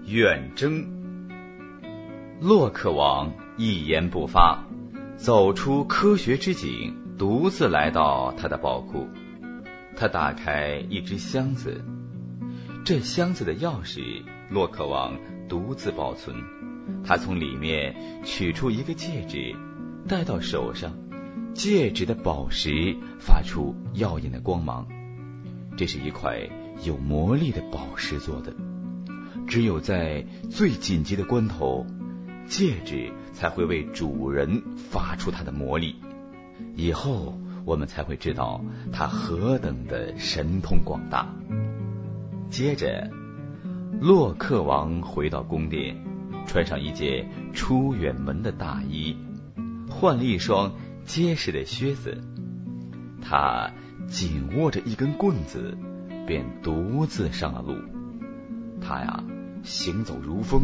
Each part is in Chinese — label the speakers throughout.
Speaker 1: 远征。洛克王一言不发，走出科学之井，独自来到他的宝库。他打开一只箱子，这箱子的钥匙洛克王独自保存。他从里面取出一个戒指，戴到手上，戒指的宝石发出耀眼的光芒。这是一块有魔力的宝石做的，只有在最紧急的关头，戒指才会为主人发出它的魔力，以后我们才会知道它何等的神通广大。接着，洛克王回到宫殿，穿上一件出远门的大衣，换了一双结实的靴子。他紧握着一根棍子，便独自上了路。他呀，行走如风，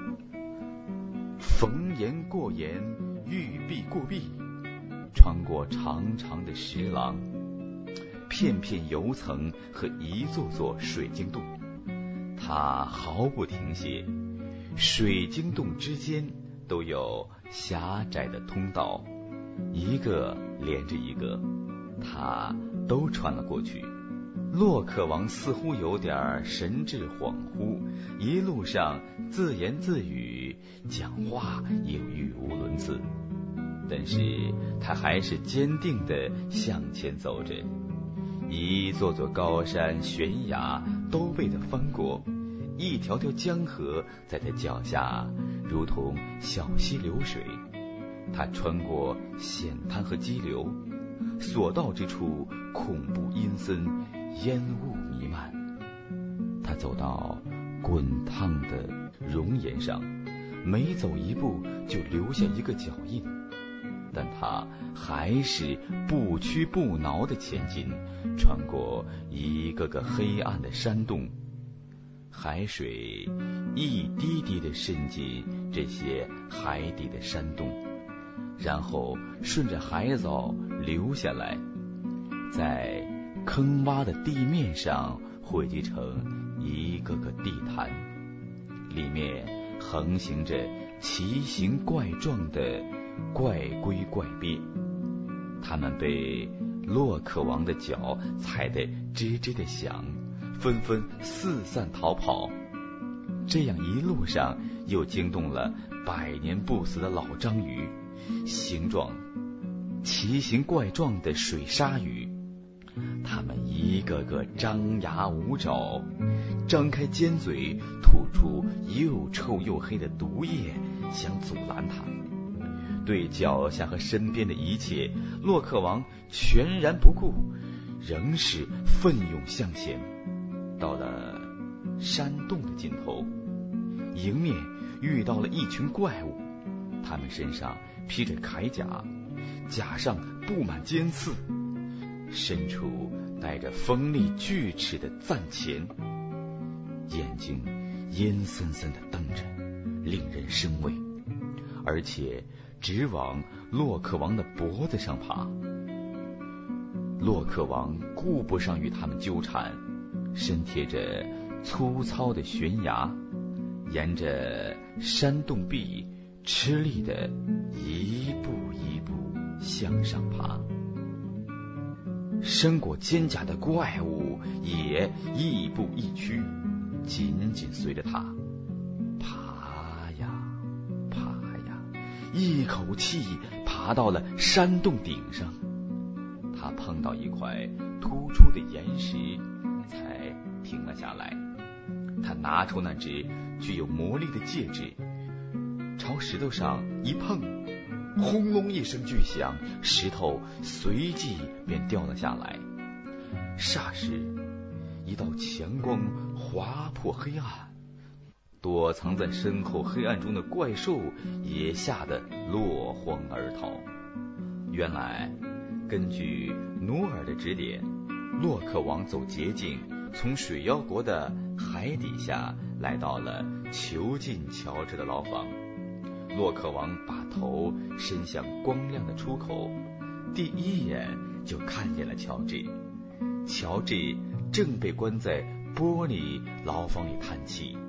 Speaker 1: 逢岩过岩，遇壁过壁，穿过长长的石廊，片片油层和一座座水晶洞。他毫不停歇，水晶洞之间都有狭窄的通道，一个连着一个，他都穿了过去。洛克王似乎有点神志恍惚，一路上自言自语，讲话也语无伦次，但是他还是坚定地向前走着。一座座高山悬崖都被他翻过，一条条江河在他脚下如同小溪流水。他穿过险滩和激流，所到之处恐怖阴森，烟雾弥漫。他走到滚烫的熔岩上，每走一步就留下一个脚印，但他还是不屈不挠地前进，穿过一个个黑暗的山洞。海水一滴滴地渗进这些海底的山洞，然后顺着海藻流下来，在坑洼的地面上汇集成一个个地毯，里面横行着奇形怪状的怪龟怪鳖，它们被洛克王的脚踩得吱吱地响，纷纷四散逃跑。这样一路上又惊动了100年不死的老章鱼，形状奇形怪状的水鲨鱼，它们一个个张牙舞爪，张开尖嘴，吐出又臭又黑的毒液，想阻拦它。对脚下和身边的一切，洛克王全然不顾，仍是奋勇向前。到了山洞的尽头，迎面遇到了一群怪物，他们身上披着铠甲，甲上布满尖刺，伸出带着锋利锯齿的暂钳，眼睛阴森森地瞪着，令人生畏，而且直往洛克王的脖子上爬。洛克王顾不上与他们纠缠，身贴着粗糙的悬崖，沿着山洞壁吃力地一步一步向上爬。身裹肩甲的怪物也亦步亦趋，紧紧随着他爬呀爬呀，一口气爬到了山洞顶上。他碰到一块突出的岩石，才停了下来。他拿出那只具有魔力的戒指，朝石头上一碰，轰隆一声巨响，石头随即便掉了下来。霎时，一道强光划破黑暗，躲藏在身后黑暗中的怪兽也吓得落荒而逃。原来根据努尔的指点，洛克王走捷径，从水妖国的海底下来到了囚禁乔治的牢房。洛克王把头伸向光亮的出口，第一眼就看见了乔治。乔治正被关在玻璃牢房里叹气，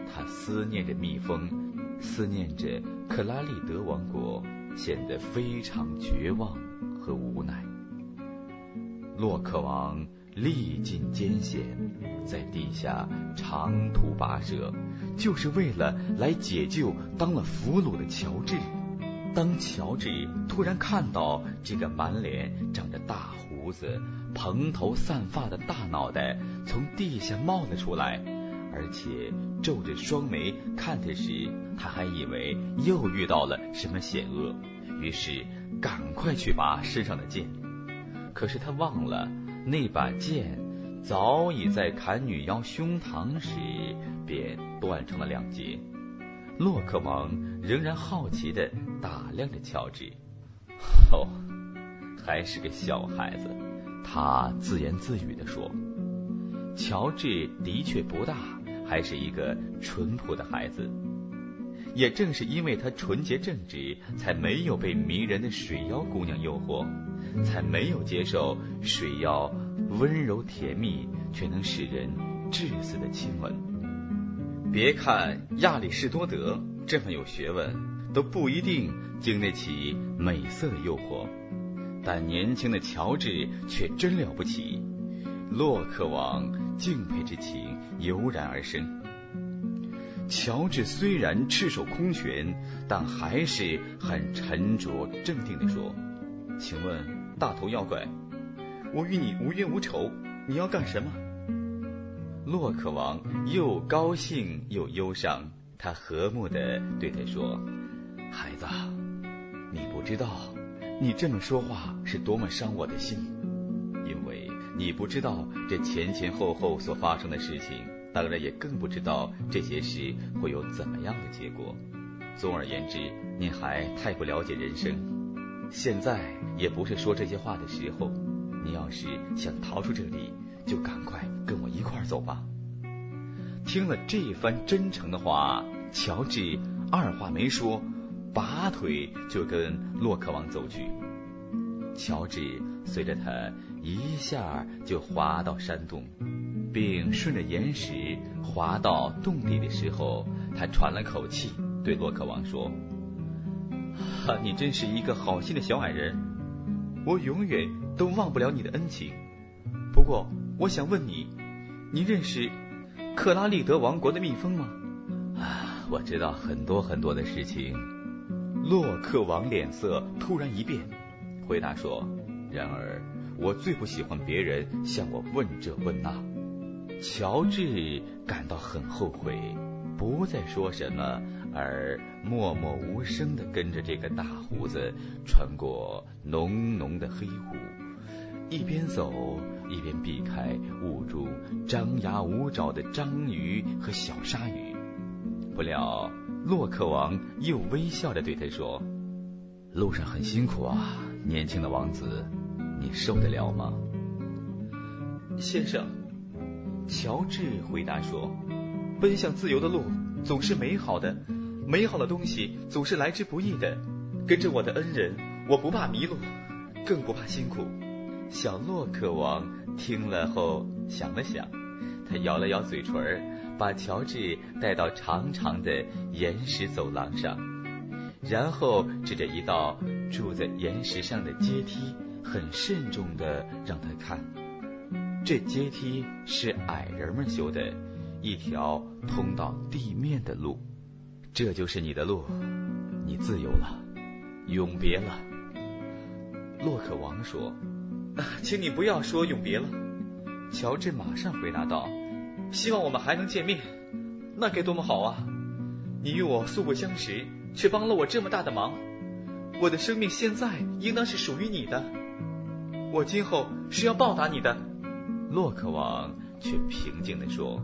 Speaker 1: 他思念着蜜蜂，思念着克拉利德王国，显得非常绝望和无奈。洛克王历尽艰险，在地下长途跋涉，就是为了来解救当了俘虏的乔治。当乔治突然看到这个满脸长着大胡子、蓬头散发的大脑袋从地下冒了出来，而且皱着双眉看他时，他还以为又遇到了什么险恶，于是赶快去拔身上的剑。可是他忘了，那把剑早已在砍女妖胸膛时便断成了2截。洛克王仍然好奇地打量着乔治。哦，还是个小孩子，他自言自语地说。乔治的确不大，还是一个淳朴的孩子。也正是因为他纯洁正直，才没有被迷人的水妖姑娘诱惑，才没有接受水妖温柔甜蜜却能使人致死的亲吻。别看亚里士多德这么有学问，都不一定经得起美色的诱惑，但年轻的乔治却真了不起。洛克王敬佩之情油然而生。乔治虽然赤手空拳，但还是很沉着镇定地说：请问大头妖怪，我与你无冤无仇，你要干什么？洛克王又高兴又忧伤，他和睦地对他说：孩子，你不知道你这么说话是多么伤我的心，因为你不知道这前前后后所发生的事情，当然也更不知道这些事会有怎么样的结果。总而言之，你还太不了解人生，现在也不是说这些话的时候。你要是想逃出这里，就赶快跟我一块儿走吧。听了这番真诚的话，乔治二话没说，拔腿就跟洛克王走去。乔治随着他一下就滑到山洞，并顺着岩石滑到洞底的时候，他喘了口气，对洛克王说：你真是一个好心的小矮人，我永远都忘不了你的恩情。不过我想问你，你认识克拉利德王国的蜜蜂吗？我知道很多很多的事情。洛克王脸色突然一变，回答说：然而我最不喜欢别人向我问这问那。乔治感到很后悔，不再说什么，而默默无声地跟着这个大胡子穿过浓浓的黑雾，一边走一边避开捂住张牙舞爪的章鱼和小鲨鱼。不料洛克王又微笑着对他说：路上很辛苦啊，年轻的王子，你受得了吗？先生，乔治回答说，奔向自由的路总是美好的，美好的东西总是来之不易的。跟着我的恩人，我不怕迷路，更不怕辛苦。小洛克王听了后想了想，他摇了摇嘴唇，把乔治带到长长的岩石走廊上，然后指着一道住在岩石上的阶梯，很慎重地让他看。这阶梯是矮人们修的，一条通到地面的路。这就是你的路，你自由了，永别了。洛克王说：请你不要说永别了。乔治马上回答道：希望我们还能见面，那该多么好啊！你与我素不相识，却帮了我这么大的忙，我的生命现在应当是属于你的，我今后是要报答你的。洛克王却平静地说：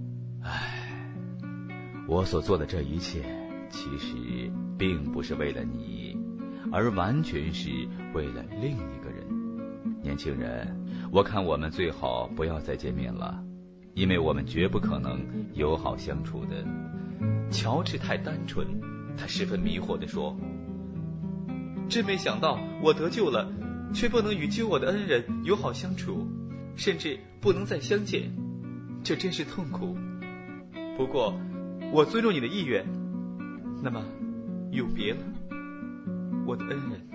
Speaker 1: 我所做的这一切其实并不是为了你，而完全是为了另一个人。年轻人，我看我们最好不要再见面了，因为我们绝不可能友好相处的。乔治太单纯，他十分迷惑地说：真没想到我得救了，却不能与救我的恩人友好相处，甚至不能再相见，这真是痛苦。不过我尊重你的意愿，那么永别了，我的恩人。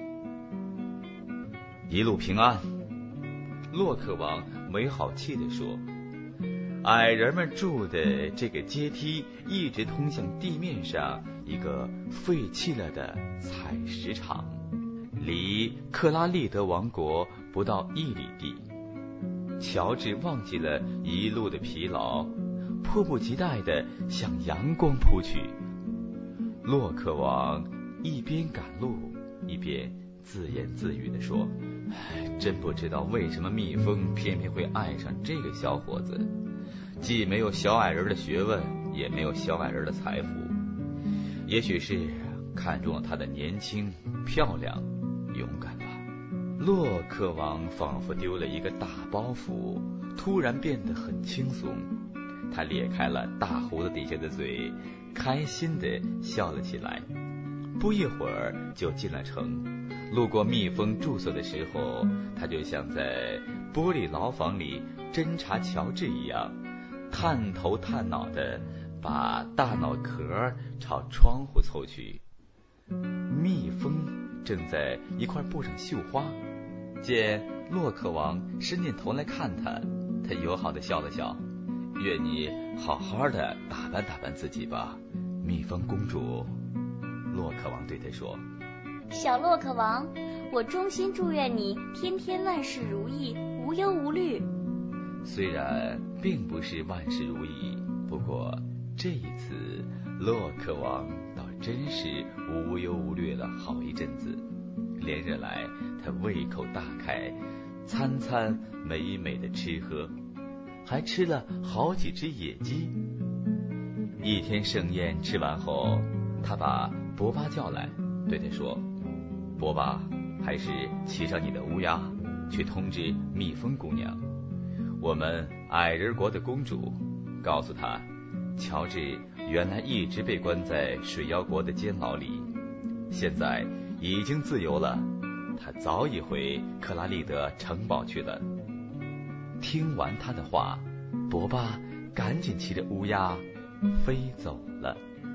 Speaker 1: 一路平安。洛克王没好气地说。矮人们住的这个阶梯一直通向地面上一个废弃了的采石场，离克拉利德王国不到1里地。乔治忘记了一路的疲劳，迫不及待地向阳光扑去。洛克王一边赶路一边自言自语地说，真不知道为什么蜜蜂偏偏会爱上这个小伙子，既没有小矮人的学问，也没有小矮人的财富，也许是看中了他的年轻、漂亮、勇敢吧。洛克王仿佛丢了一个大包袱，突然变得很轻松。他咧开了大胡子底下的嘴，开心地笑了起来。不一会儿就进了城，路过蜜蜂住所的时候，他就像在玻璃牢房里侦察乔治一样，探头探脑地把大脑壳朝窗户凑去。蜜蜂正在一块布上绣花，见洛克王伸进头来看他，他友好地笑了笑。愿你好好的打扮打扮自己吧，蜜蜂公主。洛克王对他说。
Speaker 2: 小洛克王，我衷心祝愿你天天万事如意，无忧无虑。
Speaker 1: 虽然并不是万事如意，不过这一次洛克王倒真是无忧无虑了好一阵子。连日来他胃口大开，餐餐美美的吃喝，还吃了好几只野鸡。一天盛宴吃完后，他把博巴叫来，对他说，博巴，还是骑上你的乌鸦，去通知蜜蜂姑娘，我们矮人国的公主，告诉她，乔治原来一直被关在水妖国的监牢里，现在已经自由了，他早已回克拉利德城堡去了。听完他的话，博巴赶紧骑着乌鸦飞走了。